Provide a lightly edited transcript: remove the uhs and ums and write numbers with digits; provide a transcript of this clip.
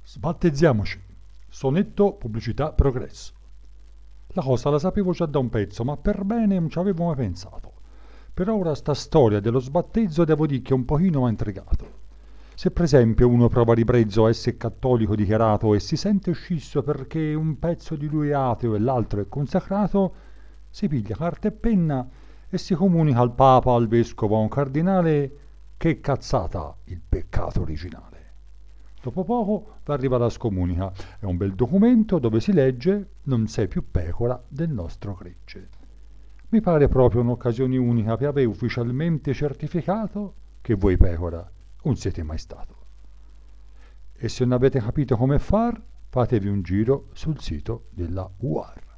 Sbattezziamoci. Sonetto pubblicità progresso. La cosa la sapevo già da un pezzo, ma per bene non ci avevo mai pensato. Però ora sta storia dello sbattezzo devo dire che un pochino mi ha intrigato. Se per esempio uno prova a ribrezzo a essere cattolico dichiarato e si sente scisso perché un pezzo di lui è ateo e l'altro è consacrato, si piglia carta e penna e si comunica al papa, al vescovo, a un cardinale che cazzata il peccato originale. Dopo poco va arriva la scomunica, è un bel documento dove si legge non sei più pecora del nostro gregge. Mi pare proprio un'occasione unica per avere ufficialmente certificato che voi pecora non siete mai stato. E se non avete capito come far, fatevi un giro sul sito della UAR.